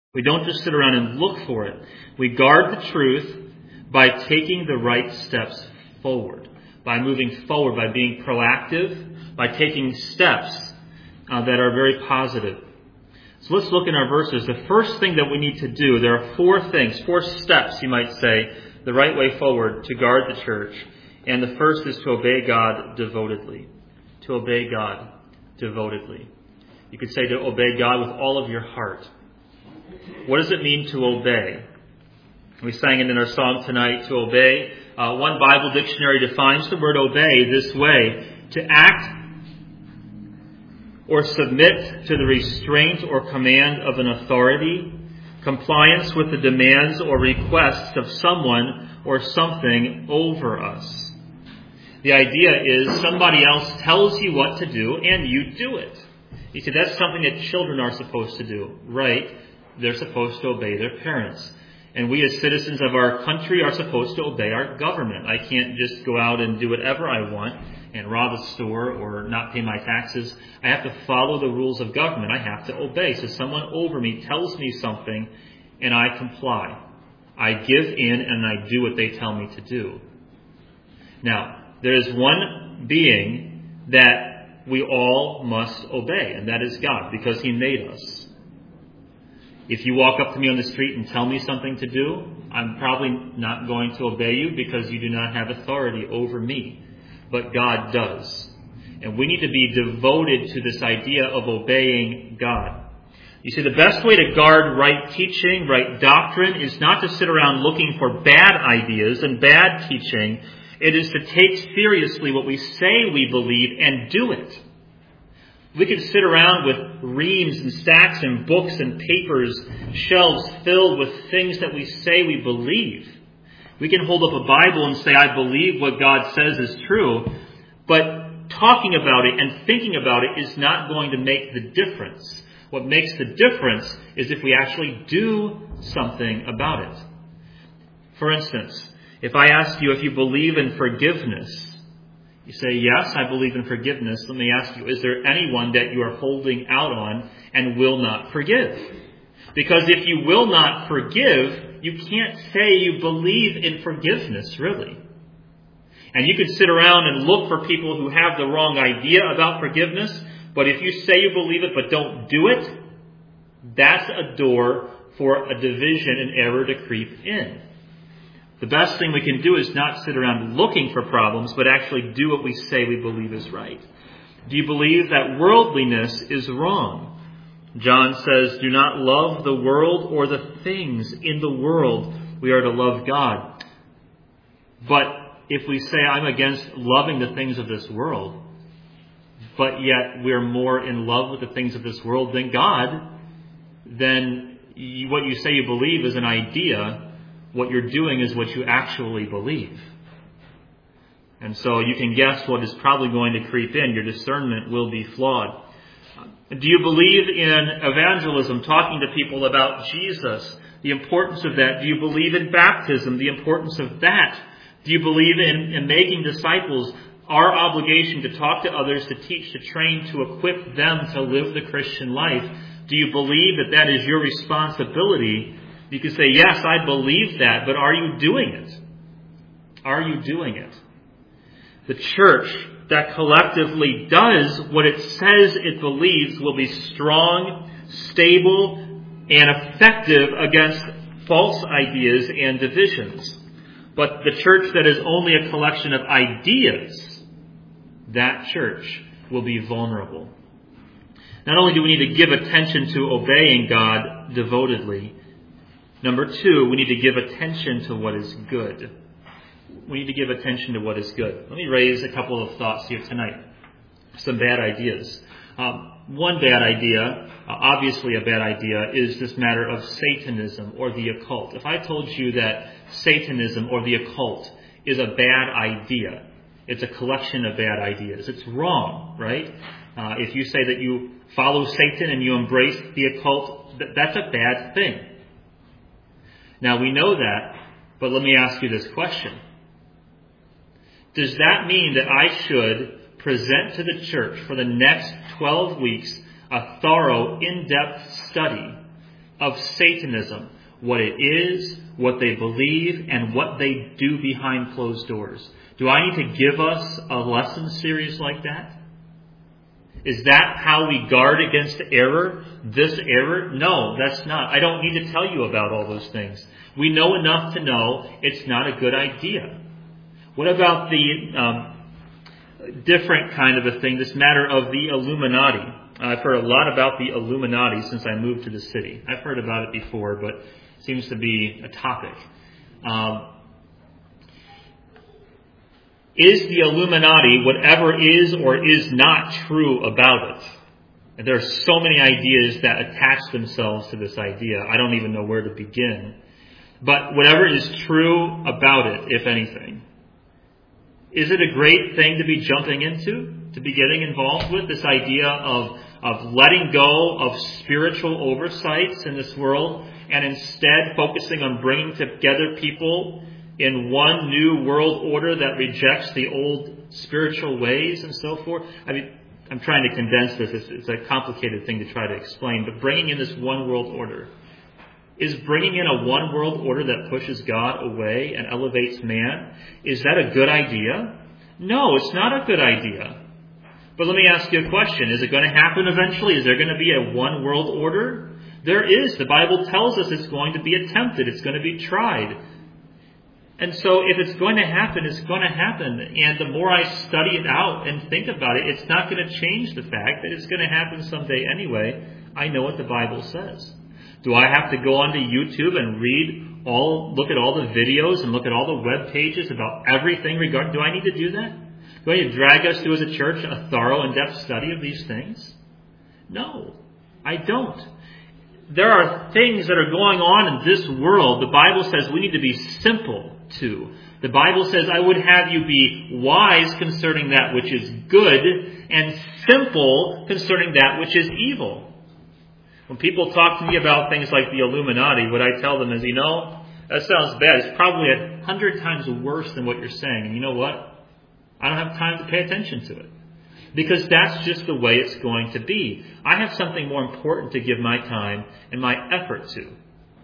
We don't just sit around and look for it. We guard the truth by taking the right steps forward, by moving forward, by being proactive, by taking steps that are very positive. So let's look in our verses. The first thing that we need to do, there are four steps, you might say, the right way forward to guard the church. And the first is to obey God devotedly. To obey God devotedly. You could say to obey God with all of your heart. What does it mean to obey? We sang it in our song tonight, to obey. One Bible dictionary defines the word obey this way: to act or submit to the restraint or command of an authority, compliance with the demands or requests of someone or something over us. The idea is somebody else tells you what to do and you do it. You see, that's something that children are supposed to do, right? They're supposed to obey their parents. And we as citizens of our country are supposed to obey our government. I can't just go out and do whatever I want and rob a store or not pay my taxes. I have to follow the rules of government. I have to obey. So someone over me tells me something and I comply. I give in and I do what they tell me to do. Now, there is one being that we all must obey, and that is God, because He made us. If you walk up to me on the street and tell me something to do, I'm probably not going to obey you because you do not have authority over me. But God does. And we need to be devoted to this idea of obeying God. You see, the best way to guard right teaching, right doctrine, is not to sit around looking for bad ideas and bad teaching. It is to take seriously what we say we believe and do it. We could sit around with reams and stacks and books and papers, shelves filled with things that we say we believe. We can hold up a Bible and say, I believe what God says is true, but talking about it and thinking about it is not going to make the difference. What makes the difference is if we actually do something about it. For instance, if I ask you if you believe in forgiveness, you say, yes, I believe in forgiveness. Let me ask you, is there anyone that you are holding out on and will not forgive? Because if you will not forgive, you can't say you believe in forgiveness, really. And you can sit around and look for people who have the wrong idea about forgiveness, but if you say you believe it but don't do it, that's a door for a division and error to creep in. The best thing we can do is not sit around looking for problems, but actually do what we say we believe is right. Do you believe that worldliness is wrong? John says, do not love the world or the things in the world. We are to love God. But if we say, I'm against loving the things of this world, but yet we're more in love with the things of this world than God, then what you say you believe is an idea. What you're doing is what you actually believe. And so you can guess what is probably going to creep in. Your discernment will be flawed. Do you believe in evangelism, talking to people about Jesus, the importance of that? Do you believe in baptism, the importance of that? Do you believe in making disciples, our obligation to talk to others, to teach, to train, to equip them to live the Christian life? Do you believe that that is your responsibility? You can say, yes, I believe that, but are you doing it? Are you doing it? The church that collectively does what it says it believes will be strong, stable, and effective against false ideas and divisions. But the church that is only a collection of ideas, that church will be vulnerable. Not only do we need to give attention to obeying God devotedly, number two, we need to give attention to what is good. We need to give attention to what is good. Let me raise a couple of thoughts here tonight. Some bad ideas. One bad idea, obviously a bad idea, is this matter of Satanism or the occult. If I told you that Satanism or the occult is a bad idea, it's a collection of bad ideas, it's wrong, right? If you say that you follow Satan and you embrace the occult, that's a bad thing. Now, we know that, but let me ask you this question. Does that mean that I should present to the church for the next 12 weeks a thorough, in-depth study of Satanism, what it is, what they believe, and what they do behind closed doors. Do I need to give us a lesson series like that? Is that how we guard against error? This error? No, that's not. I don't need to tell you about all those things. We know enough to know it's not a good idea. What about the different kind of a thing, this matter of the Illuminati? I've heard a lot about the Illuminati since I moved to the city. I've heard about it before, but it seems to be a topic. Is the Illuminati whatever is or is not true about it? And there are so many ideas that attach themselves to this idea. I don't even know where to begin. But whatever is true about it, if anything, is it a great thing to be jumping into, to be getting involved with, this idea of letting go of spiritual oversights in this world and instead focusing on bringing together people in one new world order that rejects the old spiritual ways and so forth? I mean, I'm trying to condense this. It's a complicated thing to try to explain. But bringing in this one world order, is bringing in a one world order that pushes God away and elevates man, is that a good idea? No, it's not a good idea. But let me ask you a question. Is it going to happen eventually? Is there going to be a one world order? There is. The Bible tells us it's going to be attempted. It's going to be tried. And so if it's going to happen, it's going to happen. And the more I study it out and think about it, it's not going to change the fact that it's going to happen someday anyway. I know what the Bible says. Do I have to go onto YouTube and look at all the videos and look at all the web pages about everything regarding? Do I need to do that? Do I need to drag us through as a church a thorough, in-depth study of these things? No, I don't. There are things that are going on in this world. The Bible says we need to be simple to. The Bible says, I would have you be wise concerning that which is good and simple concerning that which is evil. When people talk to me about things like the Illuminati, what I tell them is, that sounds bad. It's probably 100 times worse than what you're saying. And you know what? I don't have time to pay attention to it. Because that's just the way it's going to be. I have something more important to give my time and my effort to.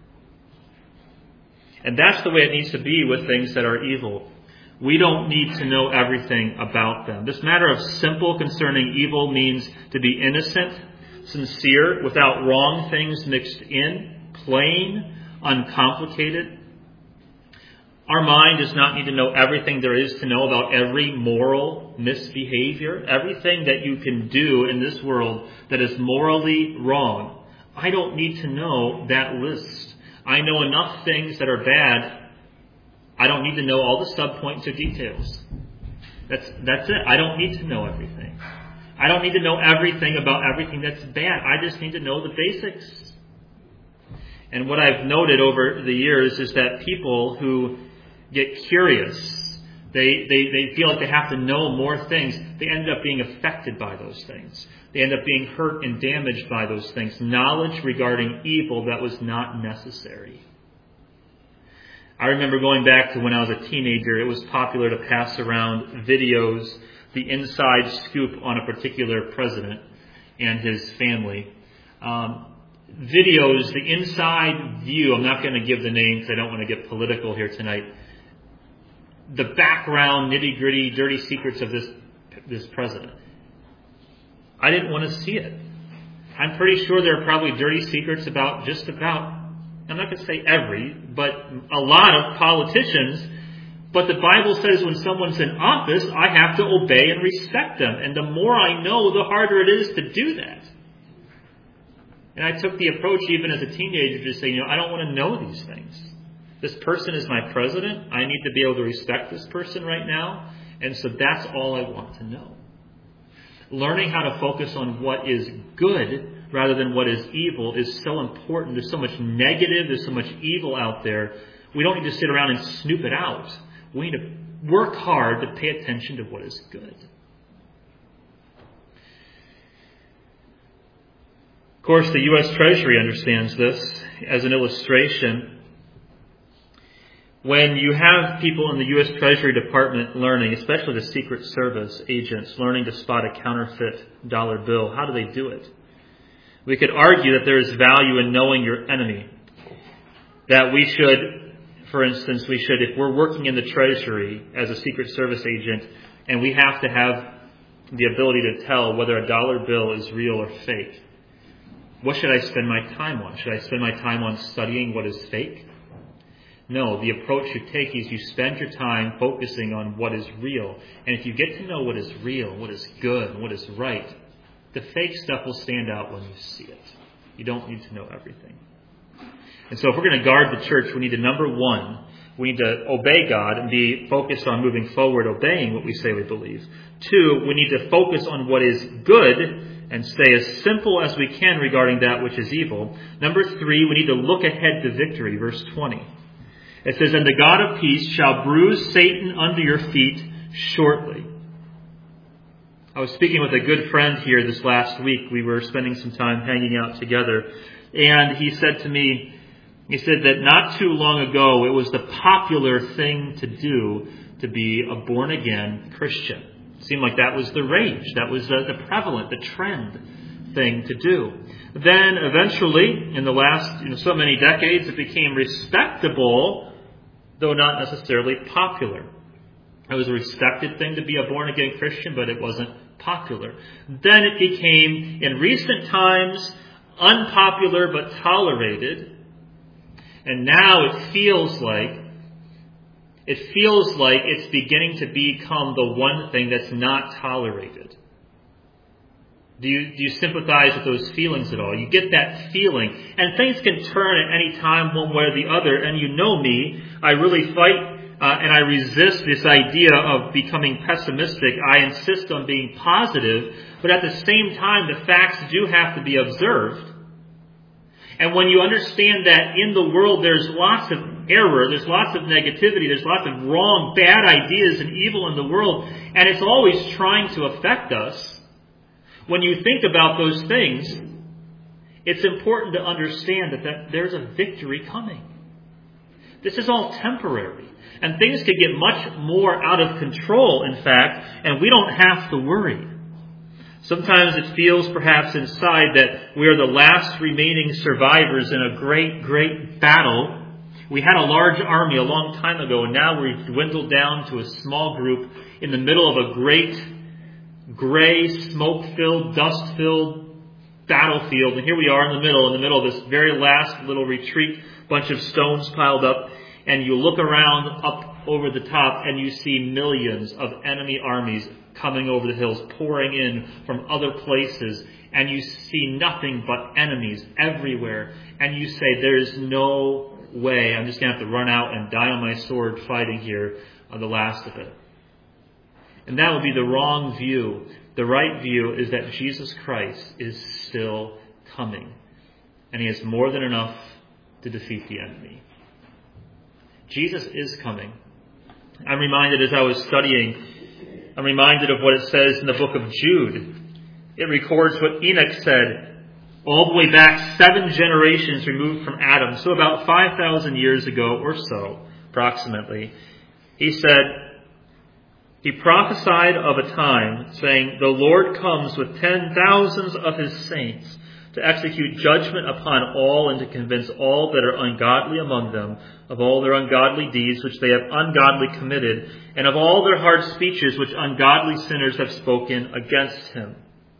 And that's the way it needs to be with things that are evil. We don't need to know everything about them. This matter of simple concerning evil means to be innocent, sincere, without wrong things mixed in, plain, uncomplicated. Our mind does not need to know everything there is to know about every moral misbehavior, everything that you can do in this world that is morally wrong. I don't need to know that list. I know enough things that are bad. I don't need to know all the subpoints or details. That's it. I don't need to know everything. I don't need to know everything about everything that's bad. I just need to know the basics. And what I've noted over the years is that people who get curious, they feel like they have to know more things. They end up being affected by those things. They end up being hurt and damaged by those things. Knowledge regarding evil that was not necessary. I remember going back to when I was a teenager, it was popular to pass around videos, the inside scoop on a particular president and his family. Videos, the inside view, I'm not going to give the name because I don't want to get political here tonight. The background, nitty-gritty, dirty secrets of this president. I didn't want to see it. I'm pretty sure there are probably dirty secrets about just about, I'm not going to say every, but a lot of politicians. But the Bible says when someone's in office, I have to obey and respect them. And the more I know, the harder it is to do that. And I took the approach even as a teenager to say, I don't want to know these things. This person is my president. I need to be able to respect this person right now. And so that's all I want to know. Learning how to focus on what is good rather than what is evil is so important. There's so much negative. There's so much evil out there. We don't need to sit around and snoop it out. We need to work hard to pay attention to what is good. Of course, the U.S. Treasury understands this. As an illustration, when you have people in the U.S. Treasury Department learning, especially the Secret Service agents, learning to spot a counterfeit dollar bill, how do they do it? We could argue that there is value in knowing your enemy. That we should, for instance, if we're working in the Treasury as a Secret Service agent, and we have to have the ability to tell whether a dollar bill is real or fake, what should I spend my time on? Should I spend my time on studying what is fake? No, the approach you take is you spend your time focusing on what is real. And if you get to know what is real, what is good, and what is right, the fake stuff will stand out when you see it. You don't need to know everything. And so if we're going to guard the church, we need to, number one, we need to obey God and be focused on moving forward, obeying what we say we believe. Two, we need to focus on what is good and stay as simple as we can regarding that which is evil. Number three, we need to look ahead to victory. Verse 20. It says, "And the God of peace shall bruise Satan under your feet shortly." I was speaking with a good friend here this last week. We were spending some time hanging out together. And he said to me, he said that not too long ago, it was the popular thing to do to be a born-again Christian. It seemed like that was the rage. That was the prevalent, the trend thing to do. Then eventually, in the last so many decades, it became respectable, though not necessarily popular. It was a respected thing to be a born-again Christian, but it wasn't popular. Then it became, in recent times, unpopular but tolerated. And now it feels like it's beginning to become the one thing that's not tolerated. Do you sympathize with those feelings at all? You get that feeling. And things can turn at any time one way or the other. And you know me, I really fight and I resist this idea of becoming pessimistic. I insist on being positive. But at the same time, the facts do have to be observed. And when you understand that in the world there's lots of error, there's lots of negativity, there's lots of wrong, bad ideas and evil in the world, and it's always trying to affect us, when you think about those things, it's important to understand that there's a victory coming. This is all temporary. And things could get much more out of control, in fact, and we don't have to worry. Sometimes it feels perhaps inside that we are the last remaining survivors in a great, great battle. We had a large army a long time ago, and now we've dwindled down to a small group in the middle of a great, gray, smoke-filled, dust-filled battlefield. And here we are in the middle of this very last little retreat, bunch of stones piled up. And you look around up over the top and you see millions of enemy armies coming over the hills, pouring in from other places. And you see nothing but enemies everywhere. And you say, there's no way. I'm just going to have to run out and die on my sword fighting here on the last of it. And that would be the wrong view. The right view is that Jesus Christ is still coming. And He has more than enough to defeat the enemy. Jesus is coming. I'm reminded as I was studying, I'm reminded of what it says in the book of Jude. It records what Enoch said all the way back 7 generations removed from Adam. So about 5,000 years ago or so, approximately. He said, he prophesied of a time saying, "The Lord comes with 10,000s of His saints to execute judgment upon all and to convince all that are ungodly among them of all their ungodly deeds which they have ungodly committed, and of all their hard speeches which ungodly sinners have spoken against Him."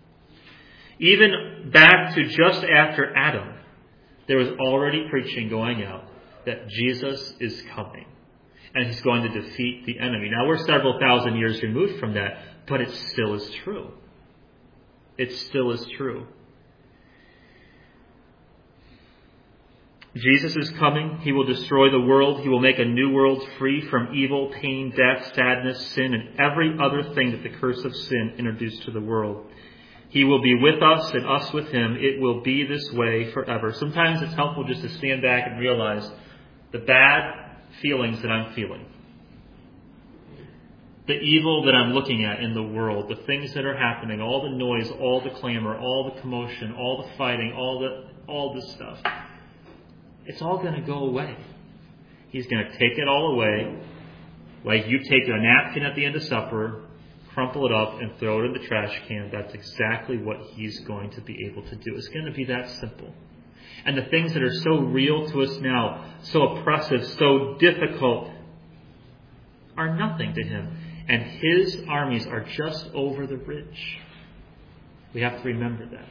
Even back to just after Adam, there was already preaching going out that Jesus is coming and He's going to defeat the enemy. Now we're several thousand years removed from that, but it still is true. It still is true. Jesus is coming. He will destroy the world. He will make a new world free from evil, pain, death, sadness, sin, and every other thing that the curse of sin introduced to the world. He will be with us and us with Him. It will be this way forever. Sometimes it's helpful just to stand back and realize the bad feelings that I'm feeling, the evil that I'm looking at in the world, the things that are happening, all the noise, all the clamor, all the commotion, all the fighting, all this stuff. It's all going to go away. He's going to take it all away, like you take a napkin at the end of supper, crumple it up and throw it in the trash can, that's exactly what he's going to be able to do. It's going to be that simple. And the things that are so real to us now, so oppressive, so difficult, are nothing to him. And his armies are just over the ridge. We have to remember that.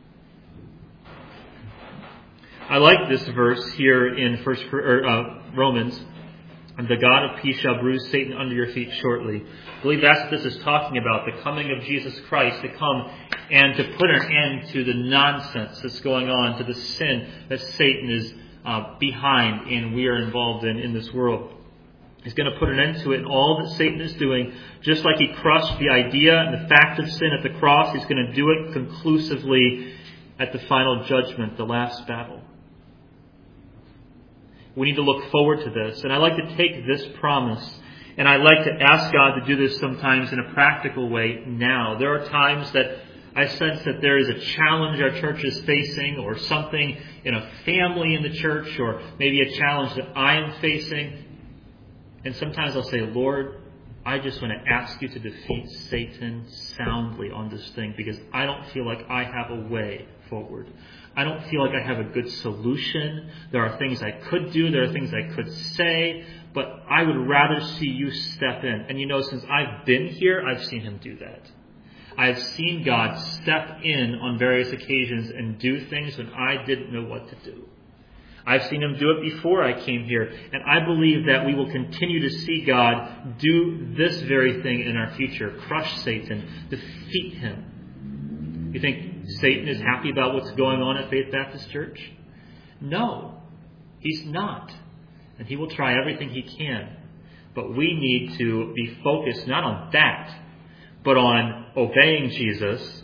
I like this verse here in Romans. And the God of peace shall bruise Satan under your feet shortly. I believe that's what this is talking about. The coming of Jesus Christ to come and to put an end to the nonsense that's going on, to the sin that Satan is behind and we are involved in this world. He's going to put an end to it, and all that Satan is doing, just like he crushed the idea and the fact of sin at the cross, he's going to do it conclusively at the final judgment, the last battle. We need to look forward to this. And I like to take this promise, and I like to ask God to do this sometimes in a practical way now. There are times that I sense that there is a challenge our church is facing, or something in a family in the church, or maybe a challenge that I am facing. And sometimes I'll say, Lord, I just want to ask you to defeat Satan soundly on this thing, because I don't feel like I have a way forward. I don't feel like I have a good solution. There are things I could do. There are things I could say. But I would rather see you step in. And since I've been here, I've seen him do that. I've seen God step in on various occasions and do things when I didn't know what to do. I've seen him do it before I came here. And I believe that we will continue to see God do this very thing in our future. Crush Satan. Defeat him. You think Satan is happy about what's going on at Faith Baptist Church? No, he's not. And he will try everything he can. But we need to be focused not on that, but on obeying Jesus,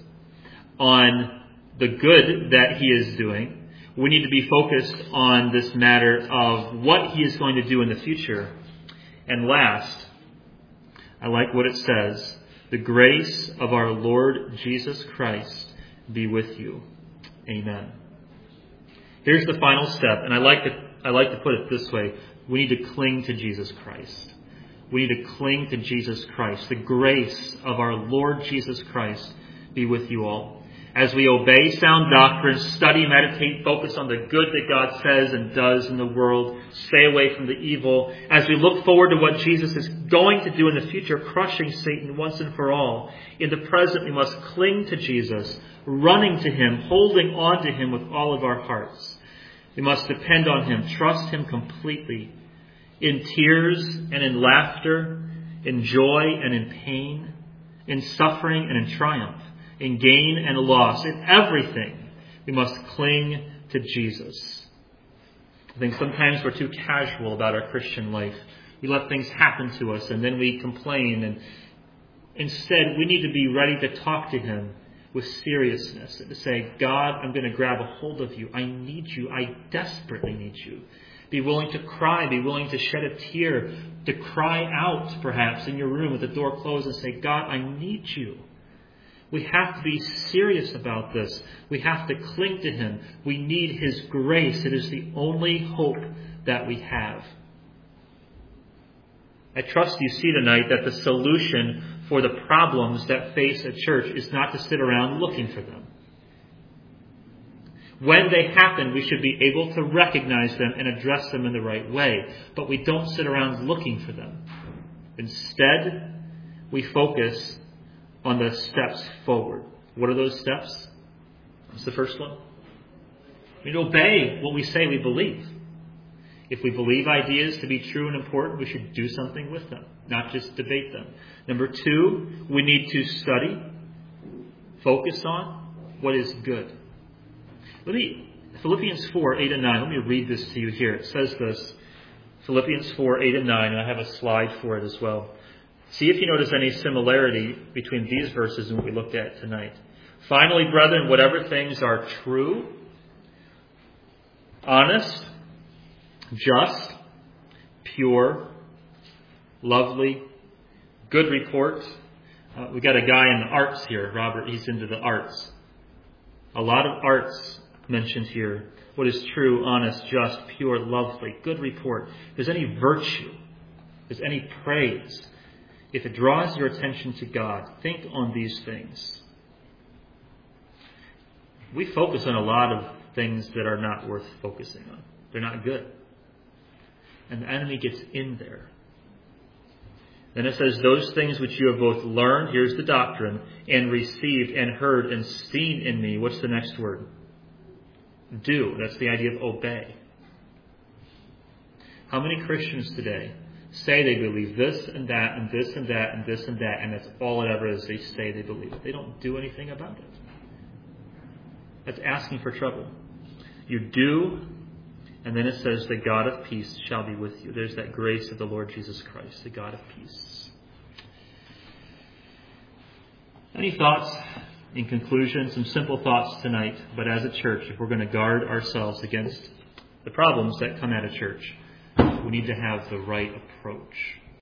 on the good that he is doing. We need to be focused on this matter of what he is going to do in the future. And last, I like what it says. The grace of our Lord Jesus Christ be with you. Amen. Here's the final step, and I like to put it this way. We need to cling to Jesus Christ. We need to cling to Jesus Christ. The grace of our Lord Jesus Christ be with you all. As we obey sound doctrine, study, meditate, focus on the good that God says and does in the world, stay away from the evil. As we look forward to what Jesus is going to do in the future, crushing Satan once and for all. In the present, we must cling to Jesus, running to him, holding on to him with all of our hearts. We must depend on him, trust him completely, in tears and in laughter, in joy and in pain, in suffering and in triumph, in gain and loss, in everything. We must cling to Jesus. I think sometimes we're too casual about our Christian life. We let things happen to us and then we complain. And instead, we need to be ready to talk to him with seriousness and to say, God, I'm going to grab a hold of you. I need you. I desperately need you. Be willing to cry. Be willing to shed a tear. To cry out, perhaps, in your room with the door closed and say, God, I need you. We have to be serious about this. We have to cling to him. We need his grace. It is the only hope that we have. I trust you see tonight that the solution for the problems that face a church is not to sit around looking for them. When they happen, we should be able to recognize them and address them in the right way. But we don't sit around looking for them. Instead, we focus on the steps forward. What are those steps? What's the first one? We need to obey what we say we believe. If we believe ideas to be true and important, we should do something with them, not just debate them. Number 2, we need to study, focus on what is good. Philippians 4, 8 and 9, let me read this to you here. It says this, Philippians 4, 8 and 9, and I have a slide for it as well. See if you notice any similarity between these verses and what we looked at tonight. Finally, brethren, whatever things are true, honest, just, pure, lovely, good report. We got a guy in the arts here, Robert. He's into the arts. A lot of arts mentioned here. What is true, honest, just, pure, lovely, good report. If there's any virtue, if there's any praise, if it draws your attention to God, think on these things. We focus on a lot of things that are not worth focusing on. They're not good. And the enemy gets in there. Then it says, those things which you have both learned, here's the doctrine, and received and heard and seen in me. What's the next word? Do. That's the idea of obey. How many Christians today say they believe this and that and this and that and this and that, and that's all it ever is? They say they believe it. They don't do anything about it. That's asking for trouble. You do, and then it says, the God of peace shall be with you. There's that grace of the Lord Jesus Christ, the God of peace. Any thoughts? In conclusion, some simple thoughts tonight, but as a church, if we're going to guard ourselves against the problems that come out of church, we need to have the right approach.